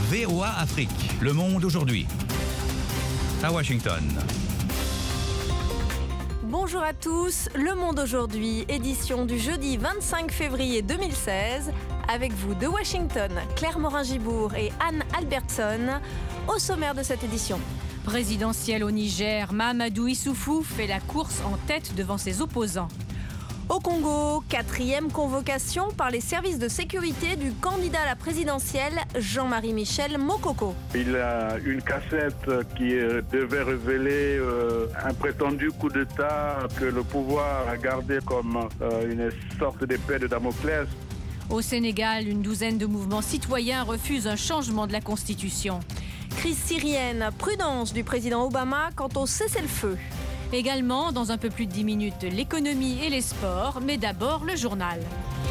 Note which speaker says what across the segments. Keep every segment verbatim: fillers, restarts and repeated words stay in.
Speaker 1: V O A Afrique, le monde aujourd'hui. À Washington.
Speaker 2: Bonjour à tous, Le Monde aujourd'hui, édition du jeudi vingt-cinq février deux mille seize. Avec vous de Washington, Claire Morin-Gibourg et Anne Albertson. Au sommaire de cette édition.
Speaker 3: Présidentielle au Niger, Mahamadou Issoufou fait la course en tête devant ses opposants.
Speaker 2: Au Congo, quatrième convocation par les services de sécurité du candidat à la présidentielle, Jean-Marie Michel Mokoko.
Speaker 4: Il a une cassette qui devait révéler euh, un prétendu coup d'État que le pouvoir a gardé comme euh, une sorte d'épée de Damoclès.
Speaker 3: Au Sénégal, une douzaine de mouvements citoyens refusent un changement de la Constitution.
Speaker 2: Crise syrienne, prudence du président Obama quant au cessez-le-feu.
Speaker 3: Également, dans un peu plus de dix minutes, l'économie et les sports, mais d'abord le journal.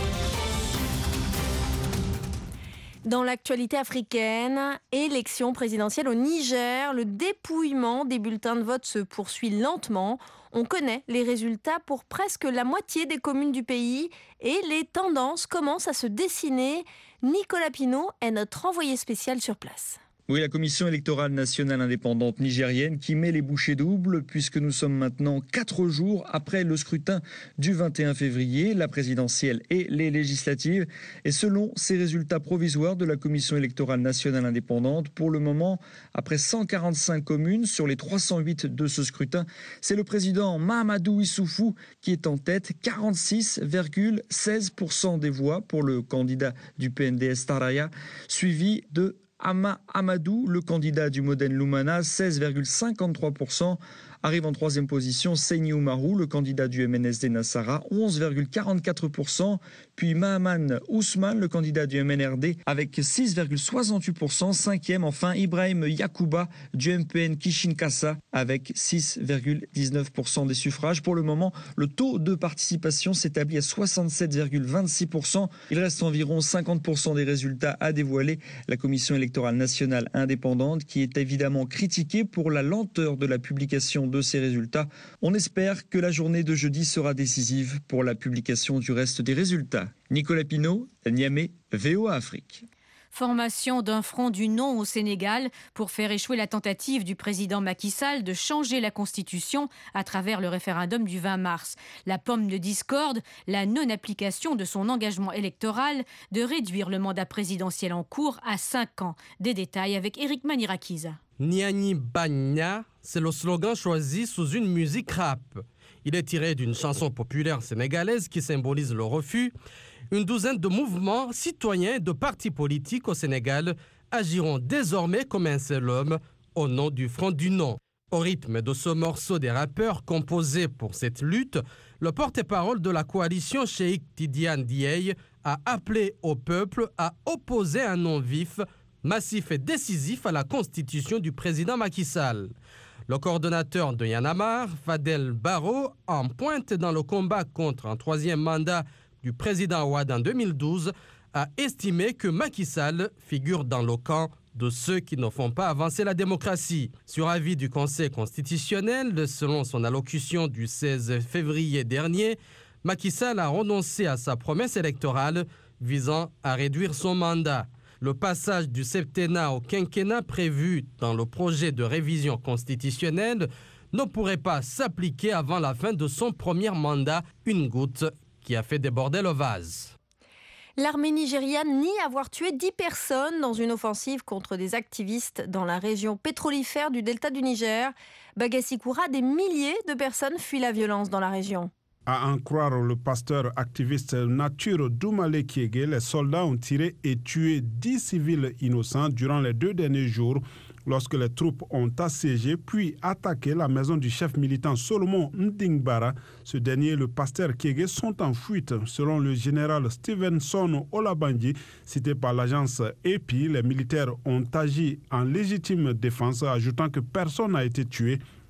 Speaker 2: Dans l'actualité africaine, élection présidentielle au Niger, le dépouillement des bulletins de vote se poursuit lentement. On connaît les résultats pour presque la moitié des communes du pays et les tendances commencent à se dessiner. Nicolas Pinault est notre envoyé spécial sur place.
Speaker 5: Oui, la Commission électorale nationale indépendante nigérienne qui met les bouchées doubles puisque nous sommes maintenant quatre jours après le scrutin du vingt et un février, la présidentielle et les législatives. Et selon ces résultats provisoires de la Commission électorale nationale indépendante, pour le moment, après cent quarante-cinq communes sur les trois cent huit de ce scrutin, c'est le président Mahamadou Issoufou qui est en tête, quarante-six virgule seize pour cent des voix pour le candidat du P N D S Taraya, suivi de Ama Amadou, le candidat du Modène Lumana, seize virgule cinquante-trois pour cent. Arrive en troisième position Seyni Oumarou, le candidat du M N S D Nassara, onze virgule quarante-quatre pour cent. Puis Mahaman Ousmane, le candidat du M N R D, avec six virgule soixante-huit pour cent. Cinquième, enfin, Ibrahim Yakouba du M P N Kishinkasa, avec six virgule dix-neuf pour cent des suffrages. Pour le moment, le taux de participation s'établit à soixante-sept virgule vingt-six pour cent. Il reste environ cinquante pour cent des résultats à dévoiler. La Commission électorale nationale indépendante, qui est évidemment critiquée pour la lenteur de la publication de ces résultats. On espère que la journée de jeudi sera décisive pour la publication du reste des résultats. Nicolas Pinault, Niamey, V O A Afrique.
Speaker 3: Formation d'un front du non au Sénégal pour faire échouer la tentative du président Macky Sall de changer la Constitution à travers le référendum du vingt mars. La pomme de discorde, la non-application de son engagement électoral de réduire le mandat présidentiel en cours à cinq ans. Des détails avec Éric Manirakiza.
Speaker 6: Niani Bagna, c'est le slogan choisi sous une musique rap. Il est tiré d'une chanson populaire sénégalaise qui symbolise le refus. Une douzaine de mouvements citoyens et de partis politiques au Sénégal agiront désormais comme un seul homme au nom du Front du Non. Au rythme de ce morceau des rappeurs composés pour cette lutte, le porte-parole de la coalition Cheikh Tidiane Dieye a appelé au peuple à opposer un non vif, massif et décisif à la constitution du président Macky Sall. Le coordonnateur de Y'en a marre, Fadel Barro, en pointe dans le combat contre un troisième mandat du président Ouad en deux mille douze, a estimé que Macky Sall figure dans le camp de ceux qui ne font pas avancer la démocratie. Sur avis du Conseil constitutionnel, selon son allocution du seize février dernier, Macky Sall a renoncé à sa promesse électorale visant à réduire son mandat. Le passage du septennat au quinquennat prévu dans le projet de révision constitutionnelle ne pourrait pas s'appliquer avant la fin de son premier mandat, une goutte qui a fait déborder le vase.
Speaker 2: L'armée nigériane nie avoir tué dix personnes dans une offensive contre des activistes dans la région pétrolifère du delta du Niger. Bagassi-Koura, des milliers de personnes fuient la violence dans la région.
Speaker 7: À en croire le pasteur activiste Nature Doumale Kiege, les soldats ont tiré et tué dix civils innocents durant les deux derniers jours lorsque les troupes ont assiégé puis attaqué la maison du chef militant Solomon Ndingbara. Ce dernier et le pasteur Kiege sont en fuite. Selon le général Stevenson Olabandi, cité par l'agence E P I, les militaires ont agi en légitime défense, ajoutant que personne n'a été tué.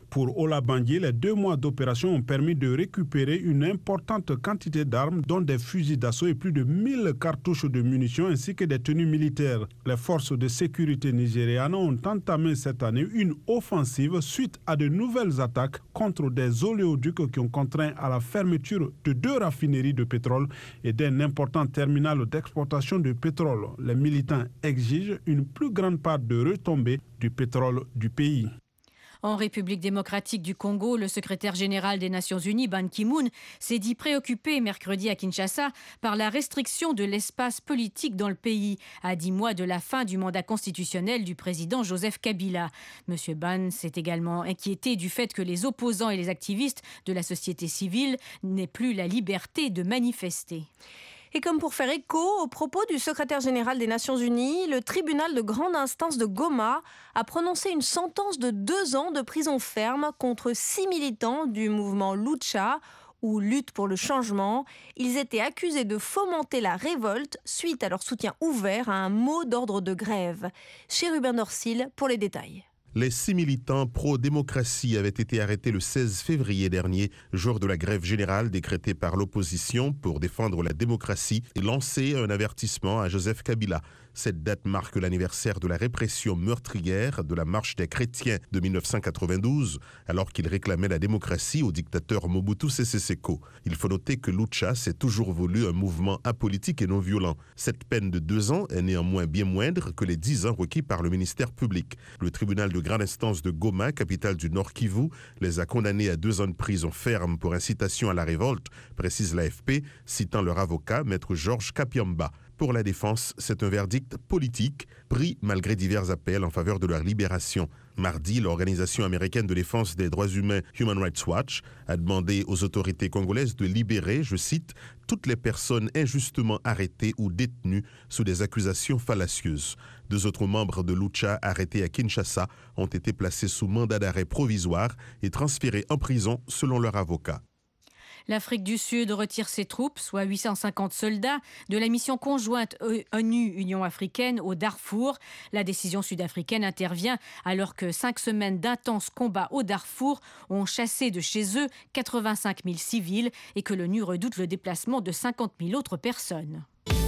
Speaker 7: Pour Olabandier, les deux mois d'opération ont permis de récupérer une importante quantité d'armes, dont des fusils d'assaut et plus de mille cartouches de munitions ainsi que des tenues militaires. Les forces de sécurité nigérianes ont entamé cette année une offensive suite à de nouvelles attaques contre des oléoducs qui ont contraint à la fermeture de deux raffineries de pétrole et d'un important terminal d'exportation de pétrole. Les militants exigent une plus grande part de retombées du pétrole du pays.
Speaker 3: En République démocratique du Congo, le secrétaire général des Nations Unies, Ban Ki-moon, s'est dit préoccupé mercredi à Kinshasa par la restriction de l'espace politique dans le pays, à dix mois de la fin du mandat constitutionnel du président Joseph Kabila. Monsieur Ban s'est également inquiété du fait que les opposants et les activistes de la société civile n'aient plus la liberté de manifester.
Speaker 2: Et comme pour faire écho aux propos du secrétaire général des Nations Unies, le tribunal de grande instance de Goma a prononcé une sentence de deux ans de prison ferme contre six militants du mouvement Lucha, ou Lutte pour le changement. Ils étaient accusés de fomenter la révolte suite à leur soutien ouvert à un mot d'ordre de grève. Chez Ruben Dorsil pour les détails.
Speaker 8: Les six militants pro-démocratie avaient été arrêtés le seize février dernier, jour de la grève générale décrétée par l'opposition pour défendre la démocratie et lancer un avertissement à Joseph Kabila. Cette date marque l'anniversaire de la répression meurtrière de la marche des chrétiens de mille neuf cent quatre-vingt-douze, alors qu'il réclamait la démocratie au dictateur Mobutu Sese Seko. Il faut noter que Lucha s'est toujours voulu un mouvement apolitique et non violent. Cette peine de deux ans est néanmoins bien moindre que les dix ans requis par le ministère public. Le tribunal de grande instance de Goma, capitale du Nord Kivu, les a condamnés à deux ans de prison ferme pour incitation à la révolte, précise l'A F P, citant leur avocat, maître Georges Kapiamba. Pour la défense, c'est un verdict politique, pris malgré divers appels en faveur de leur libération. Mardi, l'organisation américaine de défense des droits humains Human Rights Watch a demandé aux autorités congolaises de libérer, je cite, toutes les personnes injustement arrêtées ou détenues sous des accusations fallacieuses. Deux autres membres de Lucha arrêtés à Kinshasa ont été placés sous mandat d'arrêt provisoire et transférés en prison selon leur avocat.
Speaker 3: L'Afrique du Sud retire ses troupes, soit huit cent cinquante soldats, de la mission conjointe ONU-Union africaine au Darfour. La décision sud-africaine intervient alors que cinq semaines d'intenses combats au Darfour ont chassé de chez eux quatre-vingt-cinq mille civils et que l'ONU redoute le déplacement de cinquante mille autres personnes.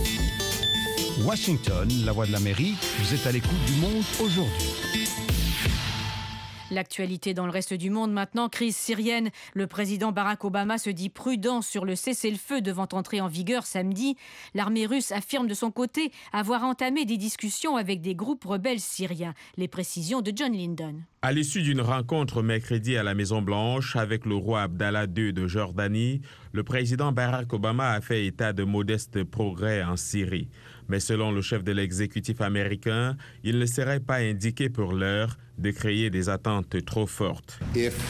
Speaker 1: Washington, la voix de l'Amérique, vous êtes à l'écoute du monde aujourd'hui.
Speaker 3: L'actualité dans le reste du monde maintenant, crise syrienne. Le président Barack Obama se dit prudent sur le cessez-le-feu devant entrer en vigueur samedi. L'armée russe affirme de son côté avoir entamé des discussions avec des groupes rebelles syriens. Les précisions de John Linden.
Speaker 9: À l'issue d'une rencontre mercredi à la Maison-Blanche avec le roi Abdallah deux de Jordanie, le président Barack Obama a fait état de modestes progrès en Syrie. Mais selon le chef de l'exécutif américain, il ne serait pas indiqué pour l'heure de créer des attentes trop fortes.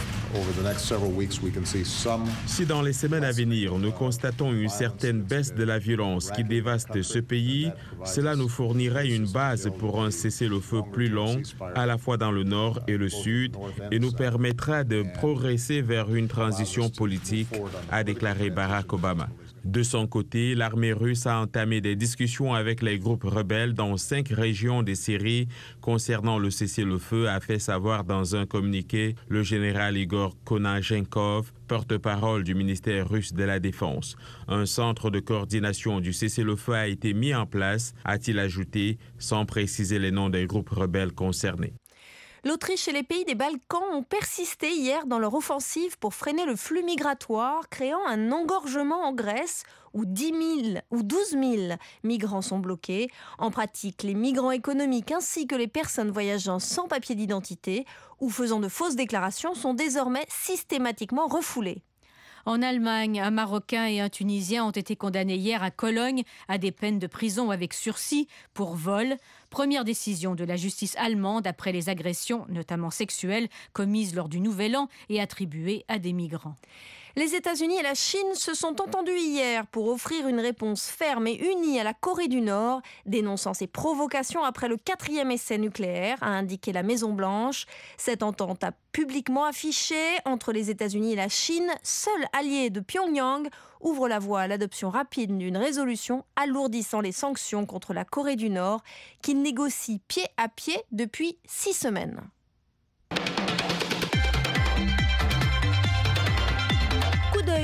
Speaker 9: Si dans les semaines à venir, nous constatons une certaine baisse de la violence qui dévaste ce pays, cela nous fournirait une base pour un cessez-le-feu plus long, à la fois dans le nord et le sud, et nous permettra de progresser vers une transition politique, a déclaré Barack Obama. De son côté, l'armée russe a entamé des discussions avec les groupes rebelles dans cinq régions de Syrie concernant le cessez-le-feu, a fait savoir dans un communiqué le général Igor Konachenkov, porte-parole du ministère russe de la Défense. Un centre de coordination du cessez-le-feu a été mis en place, a-t-il ajouté, sans préciser les noms des groupes rebelles concernés.
Speaker 2: L'Autriche et les pays des Balkans ont persisté hier dans leur offensive pour freiner le flux migratoire, créant un engorgement en Grèce où dix mille ou douze mille migrants sont bloqués. En pratique, les migrants économiques ainsi que les personnes voyageant sans papier d'identité ou faisant de fausses déclarations sont désormais systématiquement refoulés.
Speaker 3: En Allemagne, un Marocain et un Tunisien ont été condamnés hier à Cologne à des peines de prison avec sursis pour vol. Première décision de la justice allemande après les agressions, notamment sexuelles, commises lors du Nouvel An et attribuées à des migrants.
Speaker 2: Les États-Unis et la Chine se sont entendus hier pour offrir une réponse ferme et unie à la Corée du Nord, dénonçant ses provocations après le quatrième essai nucléaire, a indiqué la Maison-Blanche. Cette entente a publiquement affiché entre les États-Unis et la Chine, seul allié de Pyongyang, ouvre la voie à l'adoption rapide d'une résolution alourdissant les sanctions contre la Corée du Nord, qu'il négocie pied à pied depuis six semaines.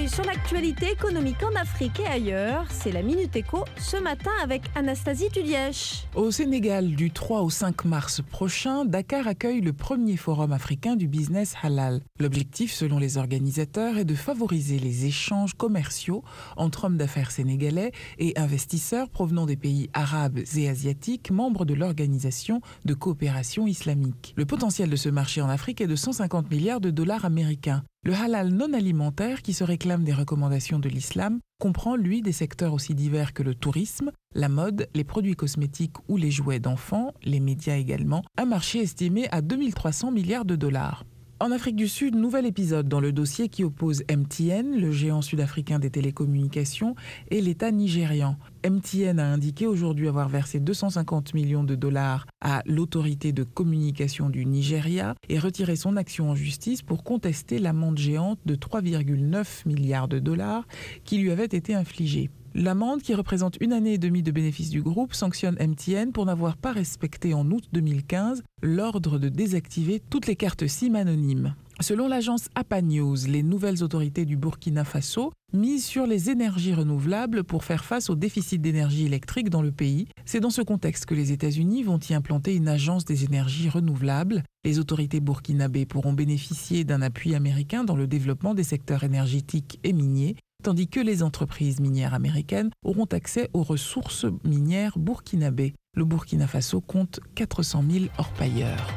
Speaker 2: d'œil sur l'actualité économique en Afrique et ailleurs. C'est la Minute Éco ce matin avec Anastasie Tudièche.
Speaker 10: Au Sénégal, du trois au cinq mars prochain, Dakar accueille le premier forum africain du business halal. L'objectif, selon les organisateurs, est de favoriser les échanges commerciaux entre hommes d'affaires sénégalais et investisseurs provenant des pays arabes et asiatiques, membres de l'Organisation de coopération islamique. Le potentiel de ce marché en Afrique est de cent cinquante milliards de dollars américains. Le halal non alimentaire, qui se réclame des recommandations de l'islam, comprend, lui, des secteurs aussi divers que le tourisme, la mode, les produits cosmétiques ou les jouets d'enfants, les médias également, un marché estimé à deux mille trois cents milliards de dollars. En Afrique du Sud, nouvel épisode dans le dossier qui oppose M T N, le géant sud-africain des télécommunications, et l'État nigérian. M T N a indiqué aujourd'hui avoir versé deux cent cinquante millions de dollars à l'autorité de communication du Nigeria et retiré son action en justice pour contester l'amende géante de trois virgule neuf milliards de dollars qui lui avait été infligée. L'amende, qui représente une année et demie de bénéfice du groupe, sanctionne M T N pour n'avoir pas respecté en août deux mille quinze l'ordre de désactiver toutes les cartes SIM anonymes. Selon l'agence A P A News, les nouvelles autorités du Burkina Faso misent sur les énergies renouvelables pour faire face au déficit d'énergie électrique dans le pays. C'est dans ce contexte que les États-Unis vont y implanter une agence des énergies renouvelables. Les autorités burkinabées pourront bénéficier d'un appui américain dans le développement des secteurs énergétiques et miniers, tandis que les entreprises minières américaines auront accès aux ressources minières burkinabées. Le Burkina Faso compte quatre cent mille orpailleurs.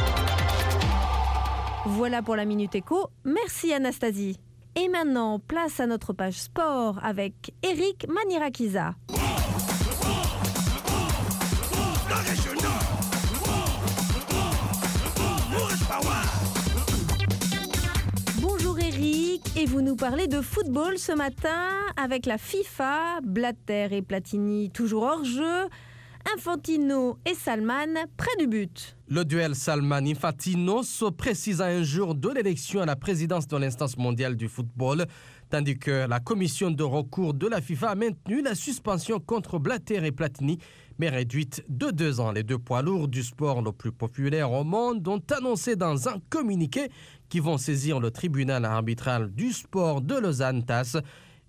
Speaker 2: Voilà pour la Minute Éco. Merci Anastasie. Et maintenant, place à notre page sport avec Eric Manirakiza. Bonjour Eric, et vous nous parlez de football ce matin avec la FIFA, Blatter et Platini toujours hors jeu, Infantino et Salman près du but.
Speaker 6: Le duel Salman-Infantino se précise à un jour de l'élection à la présidence de l'instance mondiale du football, tandis que la commission de recours de la FIFA a maintenu la suspension contre Blatter et Platini, mais réduite de deux ans. Les deux poids lourds du sport le plus populaire au monde ont annoncé dans un communiqué qu'ils vont saisir le tribunal arbitral du sport de Lausanne T A S.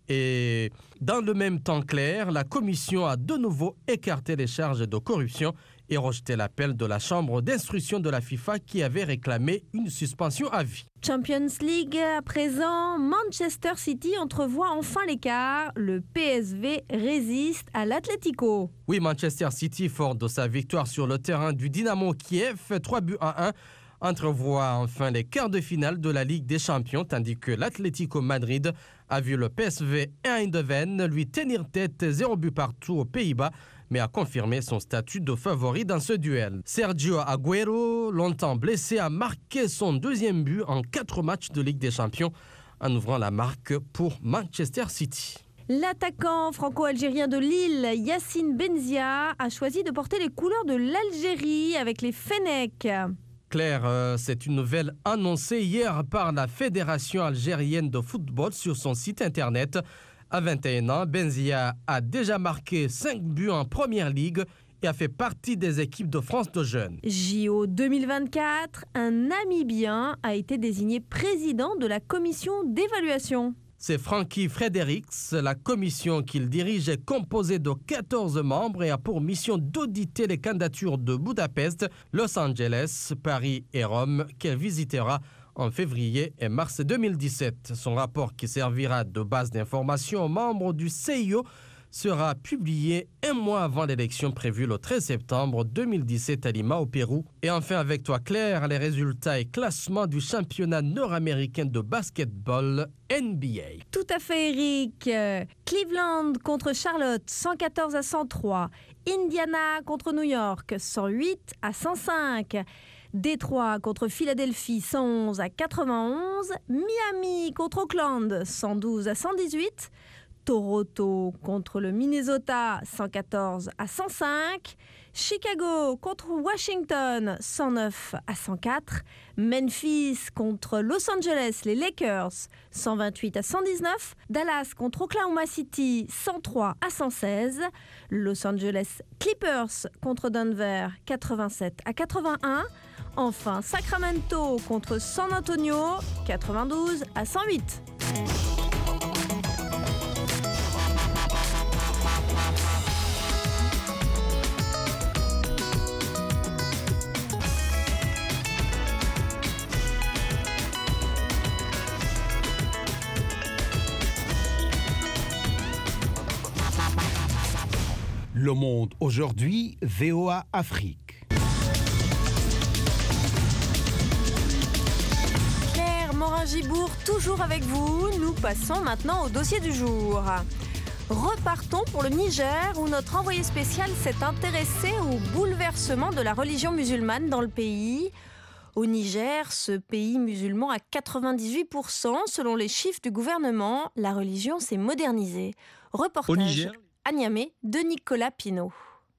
Speaker 6: Et dans le même temps clair, la commission a de nouveau écarté les charges de corruption et rejeté l'appel de la chambre d'instruction de la FIFA qui avait réclamé une suspension à vie.
Speaker 2: Champions League à présent, Manchester City entrevoit enfin l'écart. Le P S V résiste à l'Atlético.
Speaker 6: Oui, Manchester City, fort de sa victoire sur le terrain du Dynamo Kiev, trois buts à un, entrevoit enfin les quarts de finale de la Ligue des Champions, tandis que l'Atlético Madrid a vu le P S V Eindhoven lui tenir tête zéro but partout aux Pays-Bas, mais a confirmé son statut de favori dans ce duel. Sergio Agüero, longtemps blessé, a marqué son deuxième but en quatre matchs de Ligue des Champions, en ouvrant la marque pour Manchester City.
Speaker 2: L'attaquant franco-algérien de Lille, Yacine Benzia, a choisi de porter les couleurs de l'Algérie avec les Fennecs.
Speaker 6: Claire, euh, c'est une nouvelle annoncée hier par la Fédération algérienne de football sur son site internet. À vingt et un ans, Benzia a déjà marqué cinq buts en Première Ligue et a fait partie des équipes de France de jeunes.
Speaker 2: J O deux mille vingt-quatre, un Namibien a été désigné président de la commission d'évaluation.
Speaker 6: C'est Frankie Fredericks. La commission qu'il dirige est composée de quatorze membres et a pour mission d'auditer les candidatures de Budapest, Los Angeles, Paris et Rome qu'elle visitera en février et mars deux mille dix-sept. Son rapport, qui servira de base d'information aux membres du C I O, sera publié un mois avant l'élection prévue le treize septembre deux mille dix-sept à Lima, au Pérou. Et enfin, avec toi, Claire, les résultats et classements du championnat nord-américain de basketball N B A.
Speaker 2: Tout à fait, Eric. Cleveland contre Charlotte, cent quatorze à cent trois. Indiana contre New York, cent huit à cent cinq. Détroit contre Philadelphie, cent onze à quatre-vingt-onze. Miami contre Auckland, cent douze à cent dix-huit. Toronto contre le Minnesota, cent quatorze à cent cinq. Chicago contre Washington, cent neuf à cent quatre. Memphis contre Los Angeles, les Lakers, cent vingt-huit à cent dix-neuf. Dallas contre Oklahoma City, cent trois à cent seize. Los Angeles Clippers contre Denver, quatre-vingt-sept à quatre-vingt-un. Enfin, Sacramento contre San Antonio, quatre-vingt-douze à cent huit.
Speaker 11: Le Monde aujourd'hui, V O A Afrique.
Speaker 2: Morin-Gibour, toujours avec vous. Nous passons maintenant au dossier du jour. Repartons pour le Niger où notre envoyé spécial s'est intéressé au bouleversement de la religion musulmane dans le pays. Au Niger, ce pays musulman à quatre-vingt-dix-huit pour cent, selon les chiffres du gouvernement, la religion s'est modernisée. Reportage
Speaker 5: au Niger,
Speaker 2: à Niamey de Nicolas Pinault.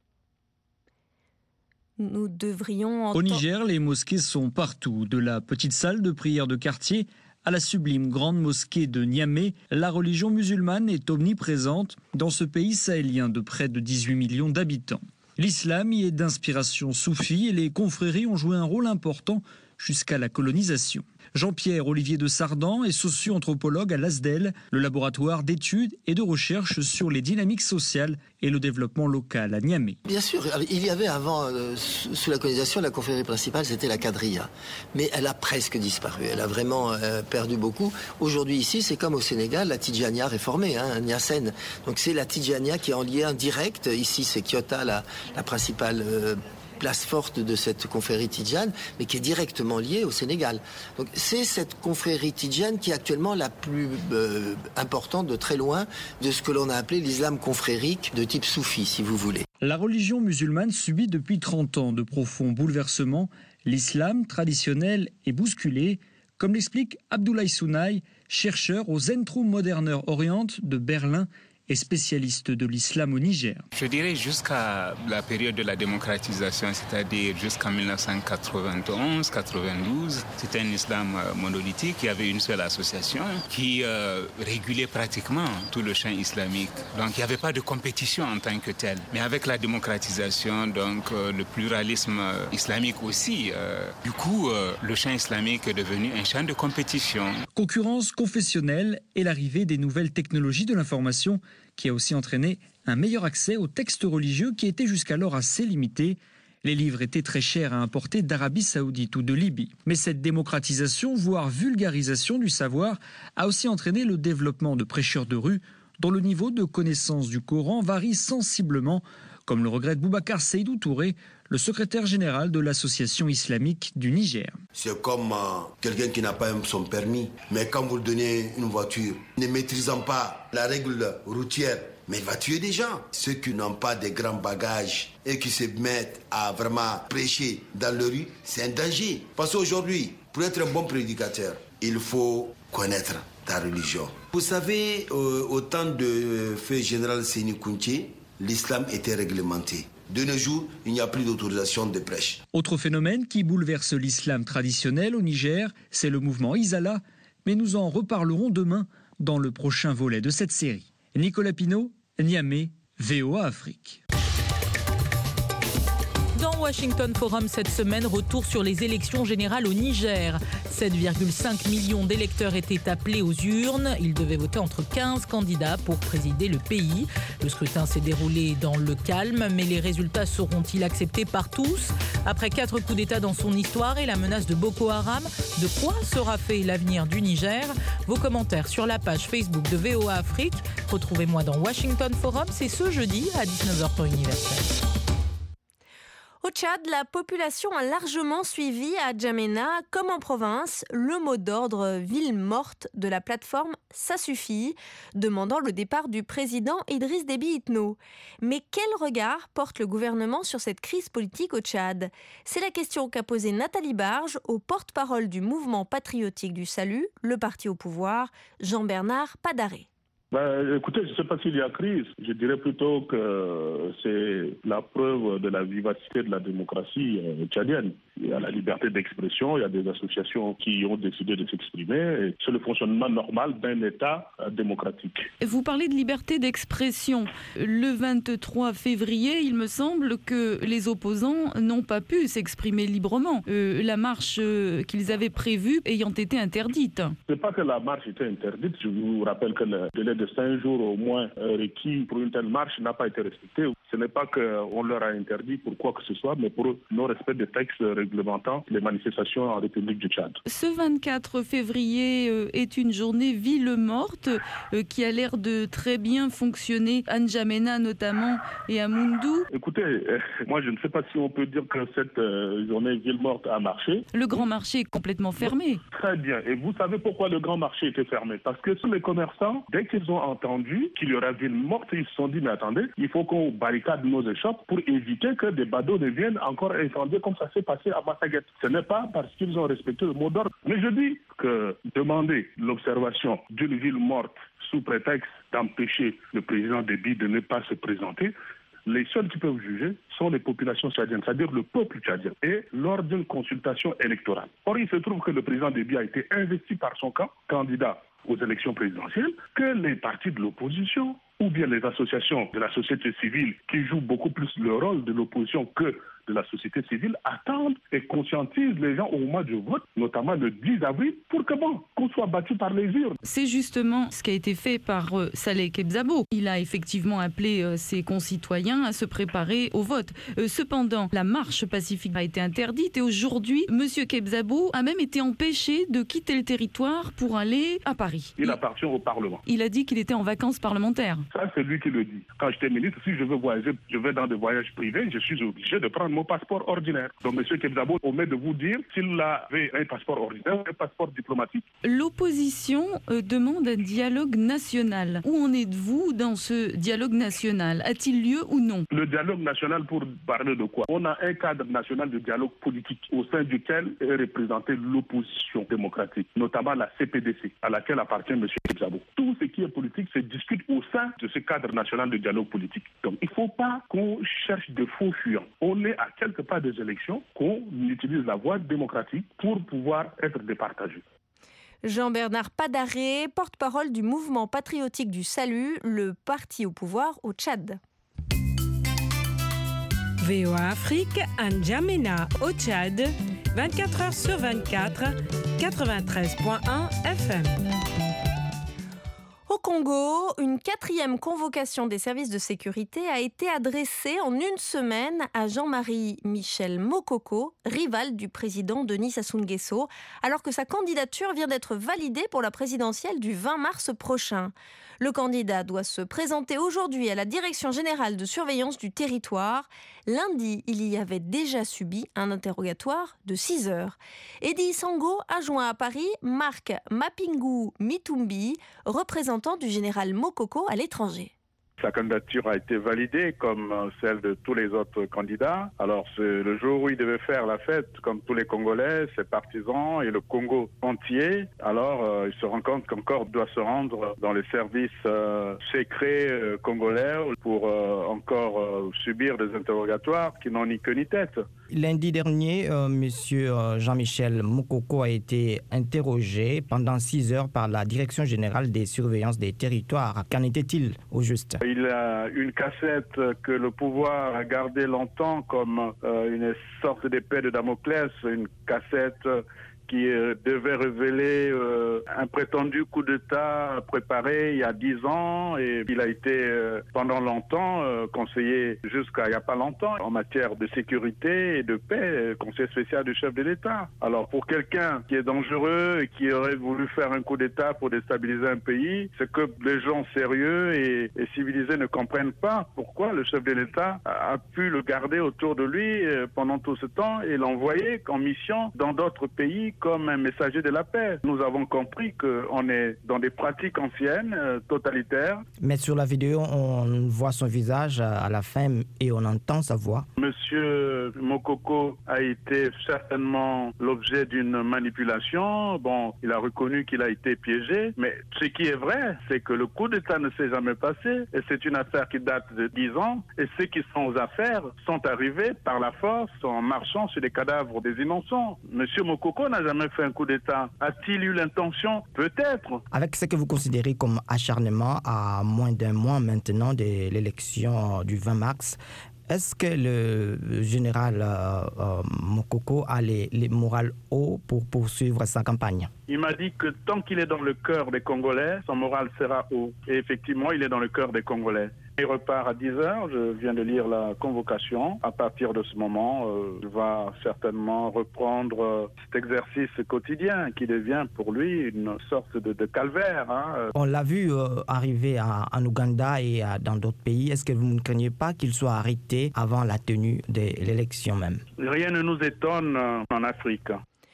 Speaker 2: Nous devrions entendre...
Speaker 5: Au Niger, les mosquées sont partout. De la petite salle de prière de quartier à la sublime grande mosquée de Niamey, la religion musulmane est omniprésente dans ce pays sahélien de près de dix-huit millions d'habitants. L'islam y est d'inspiration soufie et les confréries ont joué un rôle important jusqu'à la colonisation. Jean-Pierre Olivier de Sardan est socio-anthropologue à l'A S D E L, le laboratoire d'études et de recherche sur les dynamiques sociales et le développement local à Niamey.
Speaker 12: Bien sûr, il y avait avant, euh, sous la colonisation, la confrérie principale, c'était la Quadrilla. Mais elle a presque disparu, elle a vraiment euh, perdu beaucoup. Aujourd'hui ici, c'est comme au Sénégal, la Tidjania réformée, hein, Niassène. Donc c'est la Tidjania qui est en lien direct. Ici, c'est Kyota, la, la principale... Euh, place forte de cette confrérie tidjane, mais qui est directement liée au Sénégal. Donc c'est cette confrérie tidjane qui est actuellement la plus euh, importante de très loin de ce que l'on a appelé l'islam confrérique de type soufi, si vous voulez.
Speaker 5: La religion musulmane subit depuis trente ans de profonds bouleversements. L'islam traditionnel est bousculé, comme l'explique Abdoulaye Sounaï, chercheur au Zentrum Moderner Orient de Berlin et spécialiste de l'islam au Niger.
Speaker 13: Je dirais jusqu'à la période de la démocratisation, c'est-à-dire jusqu'en mille neuf cent quatre-vingt-onze quatre-vingt-douze, c'était un islam monolithique, il y avait une seule association qui euh, régulait pratiquement tout le champ islamique. Donc il n'y avait pas de compétition en tant que telle. Mais avec la démocratisation, donc euh, le pluralisme euh, islamique aussi, euh, du coup euh, le champ islamique est devenu un champ de compétition.
Speaker 5: Concurrence confessionnelle et l'arrivée des nouvelles technologies de l'information qui a aussi entraîné un meilleur accès aux textes religieux qui étaient jusqu'alors assez limités. Les livres étaient très chers à importer d'Arabie Saoudite ou de Libye. Mais cette démocratisation, voire vulgarisation du savoir, a aussi entraîné le développement de prêcheurs de rue dont le niveau de connaissance du Coran varie sensiblement, comme le regrette Boubacar Seydou Touré, le secrétaire général de l'association islamique du Niger.
Speaker 14: C'est comme euh, quelqu'un qui n'a pas son permis, mais quand vous lui donnez une voiture, ne maîtrisant pas la règle routière, mais il va tuer des gens. Ceux qui n'ont pas de grands bagages et qui se mettent à vraiment prêcher dans la rue, c'est un danger. Parce qu'aujourd'hui, pour être un bon prédicateur, il faut connaître ta religion. Vous savez, euh, au temps de euh, feu général Séni Kounché, l'islam était réglementé. De nos jours, il n'y a plus d'autorisation de prêche.
Speaker 5: Autre phénomène qui bouleverse l'islam traditionnel au Niger, c'est le mouvement Izala, mais nous en reparlerons demain dans le prochain volet de cette série. Nicolas Pinault, Niamey, V O A Afrique.
Speaker 15: Dans Washington Forum cette semaine, retour sur les élections générales au Niger. sept virgule cinq millions d'électeurs étaient appelés aux urnes. Ils devaient voter entre quinze candidats pour présider le pays. Le scrutin s'est déroulé dans le calme, mais les résultats seront-ils acceptés par tous ? Après quatre coups d'État dans son histoire et la menace de Boko Haram, de quoi sera fait l'avenir du Niger ? Vos commentaires sur la page Facebook de V O A Afrique. Retrouvez-moi dans Washington Forum, c'est ce jeudi à dix-neuf heures temps universel.
Speaker 2: Au Tchad, la population a largement suivi à N'Djamena, comme en province, le mot d'ordre « ville morte » de la plateforme « Ça suffit », demandant le départ du président Idriss Déby Itno. Mais quel regard porte le gouvernement sur cette crise politique au Tchad ? C'est la question qu'a posée Nathalie Barge au porte-parole du mouvement patriotique du salut, le parti au pouvoir, Jean-Bernard Padaré.
Speaker 4: Ben, écoutez, je ne sais pas s'il y a crise. Je dirais plutôt que c'est la preuve de la vivacité de la démocratie euh, tchadienne. Il y a la liberté d'expression, il y a des associations qui ont décidé de s'exprimer. C'est le fonctionnement normal d'un État euh, démocratique.
Speaker 16: Vous parlez de liberté d'expression. Le vingt-trois février, il me semble que les opposants n'ont pas pu s'exprimer librement. Euh, la marche euh, qu'ils avaient prévue ayant été interdite.
Speaker 4: Ce n'est pas que la marche était interdite. Je vous rappelle que le délai de cinq jours au moins requis pour une telle marche n'a pas été respecté. Ce n'est pas qu'on leur a interdit pour quoi que ce soit, mais pour non-respect des textes réglementant les manifestations en République du Tchad.
Speaker 16: Ce vingt-quatre février euh, est une journée ville morte euh, qui a l'air de très bien fonctionner à N'Djamena notamment et à Moundou.
Speaker 4: Écoutez, euh, moi je ne sais pas si on peut dire que cette euh, journée ville morte a marché.
Speaker 16: Le grand marché est complètement fermé.
Speaker 4: Très bien. Et vous savez pourquoi le grand marché était fermé? Parce que tous les commerçants, dès qu'ils ont entendu qu'il y aura ville morte, ils se sont dit, mais attendez, il faut qu'on barricade nos échoppes pour éviter que des badauds ne viennent encore incendier comme ça s'est passé à Massaguette. Ce n'est pas parce qu'ils ont respecté le mot d'ordre. Mais je dis que demander l'observation d'une ville morte sous prétexte d'empêcher le président Déby de ne pas se présenter, les seuls qui peuvent juger sont les populations tchadiennes, c'est-à-dire le peuple tchadien, et lors d'une consultation électorale. Or, il se trouve que le président Déby a été investi par son camp, candidat aux élections présidentielles, que les partis de l'opposition ou bien les associations de la société civile qui jouent beaucoup plus le rôle de l'opposition que de la société civile attendent et conscientisent les gens au moment du vote, notamment le dix avril, pour que bon, qu'on soit battu par les urnes.
Speaker 16: C'est justement ce qui a été fait par euh, Saleh Kebzabo. Il a effectivement appelé euh, ses concitoyens à se préparer au vote. Euh, cependant, la marche pacifique a été interdite et aujourd'hui, M. Kebzabo a même été empêché de quitter le territoire pour aller à Paris.
Speaker 4: Il appartient au Parlement.
Speaker 16: Il a dit qu'il était en vacances parlementaires.
Speaker 4: Ça, c'est lui qui le dit. Quand j'étais ministre, si je veux voyager, je vais dans des voyages privés, je suis obligé de prendre mon passeport ordinaire. Donc, M. Kebzabo omet de vous dire s'il avait un passeport ordinaire, un passeport diplomatique.
Speaker 16: L'opposition euh, demande un dialogue national. Où en êtes-vous dans ce dialogue national? A-t-il lieu ou non?
Speaker 4: Le dialogue national, pour parler de quoi? On a un cadre national de dialogue politique au sein duquel est représentée l'opposition démocratique, notamment la C P D C, à laquelle appartient M. Kebzabo. Tout ce qui est politique se discute au sein de ce cadre national de dialogue politique. Donc, il ne faut pas qu'on cherche de faux fuyants. On est à quelques pas des élections, qu'on utilise la voie démocratique pour pouvoir être départagé.
Speaker 2: Jean-Bernard Padaré, porte-parole du mouvement patriotique du salut, le parti au pouvoir au Tchad.
Speaker 17: V O A Afrique, à N'Djamena, au Tchad, vingt-quatre heures sur vingt-quatre, quatre-vingt-treize point un F M.
Speaker 2: Au Congo, une quatrième convocation des services de sécurité a été adressée en une semaine à Jean-Marie Michel Mokoko, rival du président Denis Sassou Nguesso, alors que sa candidature vient d'être validée pour la présidentielle du vingt mars prochain. Le candidat doit se présenter aujourd'hui à la Direction générale de surveillance du territoire. Lundi, il y avait déjà subi un interrogatoire de six heures. Eddy Sango a joint à Paris Marc Mapingu Mitumbi, représentant du général Mokoko à l'étranger.
Speaker 18: Sa candidature a été validée comme celle de tous les autres candidats. Alors c'est le jour où il devait faire la fête, comme tous les Congolais, ses partisans et le Congo entier. Alors euh, il se rend compte qu'encore doit se rendre dans les services euh, secrets euh, congolais pour euh, encore euh, subir des interrogatoires qui n'ont ni queue ni tête.
Speaker 19: Lundi dernier, euh, M. Jean-Michel Mokoko a été interrogé pendant six heures par la Direction générale des surveillances des territoires. Qu'en était-il au juste?
Speaker 18: Il a une cassette que le pouvoir a gardée longtemps comme euh, une sorte d'épée de Damoclès, une cassette qui euh, devait révéler euh, un prétendu coup d'État préparé il y a dix ans et il a été euh, pendant longtemps euh, conseiller jusqu'à il n'y a pas longtemps en matière de sécurité et de paix, conseiller spécial du chef de l'État. Alors pour quelqu'un qui est dangereux et qui aurait voulu faire un coup d'État pour déstabiliser un pays, c'est que les gens sérieux et, et civilisés ne comprennent pas pourquoi le chef de l'État a, a pu le garder autour de lui euh, pendant tout ce temps et l'envoyer en mission dans d'autres pays comme un messager de la paix. Nous avons compris qu'on est dans des pratiques anciennes, euh, totalitaires.
Speaker 19: Mais sur la vidéo, on voit son visage à la fin et on entend sa voix.
Speaker 18: Monsieur Mokoko a été certainement l'objet d'une manipulation. Bon, il a reconnu qu'il a été piégé, mais ce qui est vrai, c'est que le coup d'État ne s'est jamais passé et c'est une affaire qui date de dix ans et ceux qui sont aux affaires sont arrivés par la force en marchant sur les cadavres des innocents. Monsieur Mokoko n'a jamais fait un coup d'État. A-t-il eu l'intention? Peut-être.
Speaker 19: Avec ce que vous considérez comme acharnement à moins d'un mois maintenant de l'élection du vingt mars, est-ce que le général euh, euh, Mokoko a les, les morales hauts pour poursuivre sa campagne?
Speaker 18: Il m'a dit que tant qu'il est dans le cœur des Congolais, son moral sera haut. Et effectivement, il est dans le cœur des Congolais. Il repart à dix heures, je viens de lire la convocation. À partir de ce moment, euh, il va certainement reprendre euh, cet exercice quotidien qui devient pour lui une sorte de, de calvaire. Hein.
Speaker 19: On l'a vu euh, arriver à, en Ouganda et à, dans d'autres pays. Est-ce que vous ne craignez pas qu'il soit arrêté avant la tenue de l'élection même?
Speaker 18: Rien ne nous étonne euh, en Afrique.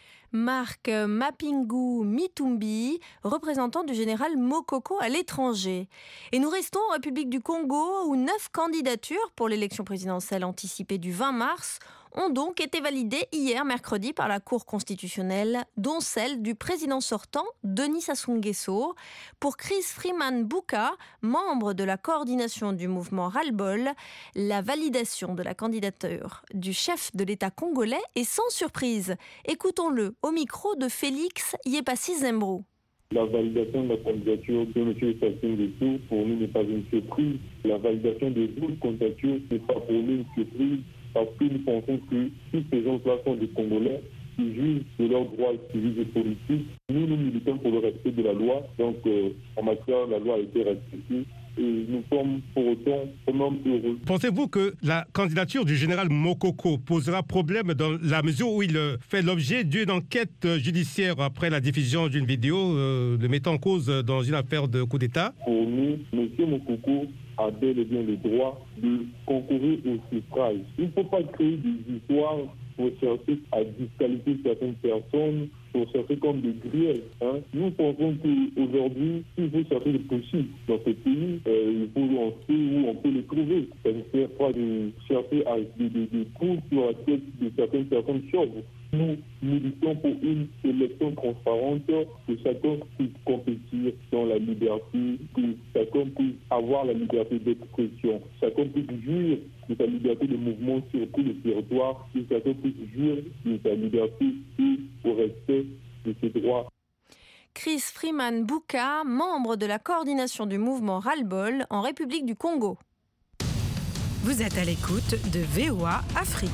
Speaker 2: Marc Mapingu Mitumbi, représentant du général Mokoko à l'étranger. Et nous restons en République du Congo où neuf candidatures pour l'élection présidentielle anticipée du vingt mars ont donc été validées hier mercredi par la Cour constitutionnelle, dont celle du président sortant Denis Sassou Nguesso. Pour Chris Freeman Bouka, membre de la coordination du mouvement Ras-le-Bol, la validation de la candidature du chef de l'État congolais est sans surprise. Écoutons-le au micro de Félix Yepassi Zembrou.
Speaker 20: La validation de la candidature de M. Sassou Nguesso, pour nous, n'est pas une surprise. La validation des autres candidatures n'est pas pour nous une surprise, parce que nous pensons que tous ces gens-là sont des Congolais qui jugent de leurs droits civils et politiques. Nous, nous militons pour le respect de la loi. Donc, euh, en matière, la loi a été respectée. Et nous sommes pour autant vraiment heureux.
Speaker 21: Pensez-vous que la candidature du général Mokoko posera problème dans la mesure où il fait l'objet d'une enquête judiciaire après la diffusion d'une vidéo euh, le mettant en cause dans une affaire de coup d'État?
Speaker 20: Pour nous, M. Mokoko a bel et bien le droit de concourir au suffrage. Il ne faut pas créer des histoires pour chercher à disqualifier certaines personnes, pour chercher comme des griefs. Hein. Nous pensons qu'aujourd'hui, s'il faut chercher le possible dans ce pays, euh, il faut en sait où on peut le trouver. Ça ne sert pas de chercher à des, des, des coups sur la tête de certaines personnes chauves. Nous militons pour une élection transparente, que chacun puisse compétir dans la liberté, que chacun puisse avoir la liberté d'expression, chacun puisse jouir de sa liberté de mouvement sur tout le territoire, que chacun puisse jouir de sa liberté et au respect de ses droits.
Speaker 2: Chris Freeman Bouka, membre de la coordination du mouvement Ras-le-Bol en République du Congo.
Speaker 17: Vous êtes à l'écoute de V O A Afrique.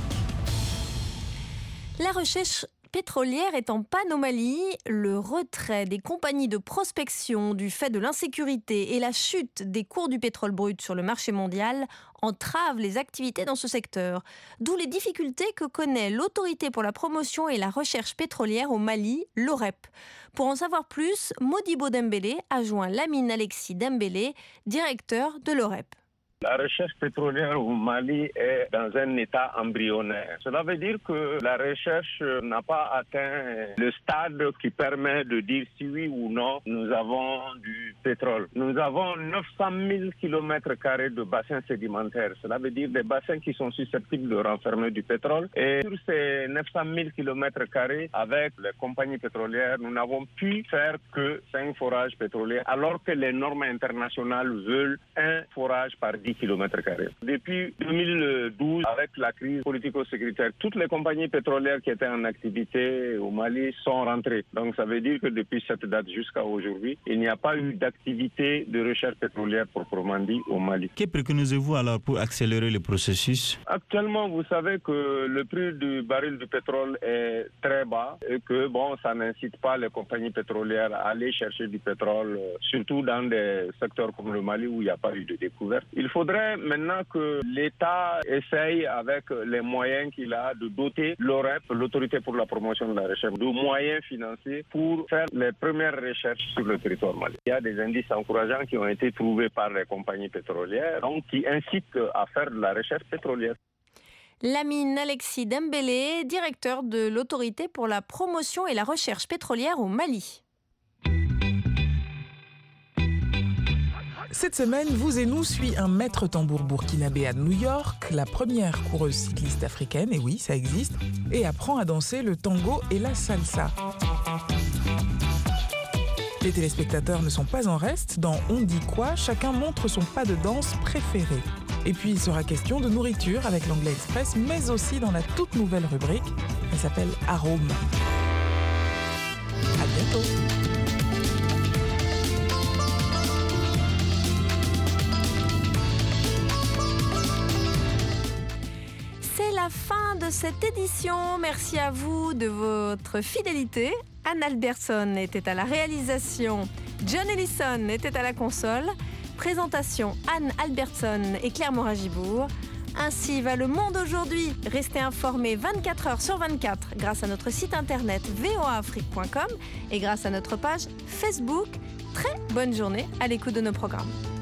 Speaker 2: La recherche pétrolière est en panne au Mali. Le retrait des compagnies de prospection du fait de l'insécurité et la chute des cours du pétrole brut sur le marché mondial entravent les activités dans ce secteur. D'où les difficultés que connaît l'Autorité pour la promotion et la recherche pétrolière au Mali, l'OREP. Pour en savoir plus, Modibo Dembélé a joint Lamine Alexis Dembélé, directeur de l'OREP.
Speaker 22: La recherche pétrolière au Mali est dans un état embryonnaire. Cela veut dire que la recherche n'a pas atteint le stade qui permet de dire si oui ou non nous avons du pétrole. Nous avons neuf cent mille kilomètres carrés de bassins sédimentaires. Cela veut dire des bassins qui sont susceptibles de renfermer du pétrole. Et sur ces neuf cent mille kilomètres carrés, avec les compagnies pétrolières, nous n'avons pu faire que cinq forages pétroliers, alors que les normes internationales veulent un forage par dix kilomètres carrés. Depuis deux mille douze, avec la crise politico-sécuritaire, toutes les compagnies pétrolières qui étaient en activité au Mali sont rentrées. Donc ça veut dire que depuis cette date jusqu'à aujourd'hui, il n'y a pas eu d'activité de recherche pétrolière proprement dit au Mali.
Speaker 23: Que préconisez-vous alors pour accélérer le processus?
Speaker 22: Actuellement, vous savez que le prix du baril du pétrole est très bas et que bon, ça n'incite pas les compagnies pétrolières à aller chercher du pétrole, surtout dans des secteurs comme le Mali où il n'y a pas eu de découverte. Il faut Il faudrait maintenant que l'État essaye, avec les moyens qu'il a, de doter l'OREP, l'Autorité pour la promotion de la recherche, de moyens financiers pour faire les premières recherches sur le territoire malien. Il y a des indices encourageants qui ont été trouvés par les compagnies pétrolières, donc qui incitent à faire de la recherche pétrolière.
Speaker 2: Lamine Alexis Dembélé, directeur de l'Autorité pour la promotion et la recherche pétrolière au Mali.
Speaker 10: Cette semaine, vous et nous suit un maître tambour burkinabé à New York, la première coureuse cycliste africaine, et oui, ça existe, et apprend à danser le tango et la salsa. Les téléspectateurs ne sont pas en reste. Dans On dit quoi, chacun montre son pas de danse préféré. Et puis, il sera question de nourriture avec l'Anglais Express, mais aussi dans la toute nouvelle rubrique. Elle s'appelle Arôme. À bientôt.
Speaker 2: La fin de cette édition. Merci à vous de votre fidélité. Anne Albertson était à la réalisation. John Ellison était à la console. Présentation Anne Albertson et Claire Morin-Gibourg. Ainsi va le monde aujourd'hui. Restez informés vingt-quatre heures sur vingt-quatre grâce à notre site internet v o a afrique point com et grâce à notre page Facebook. Très bonne journée à l'écoute de nos programmes.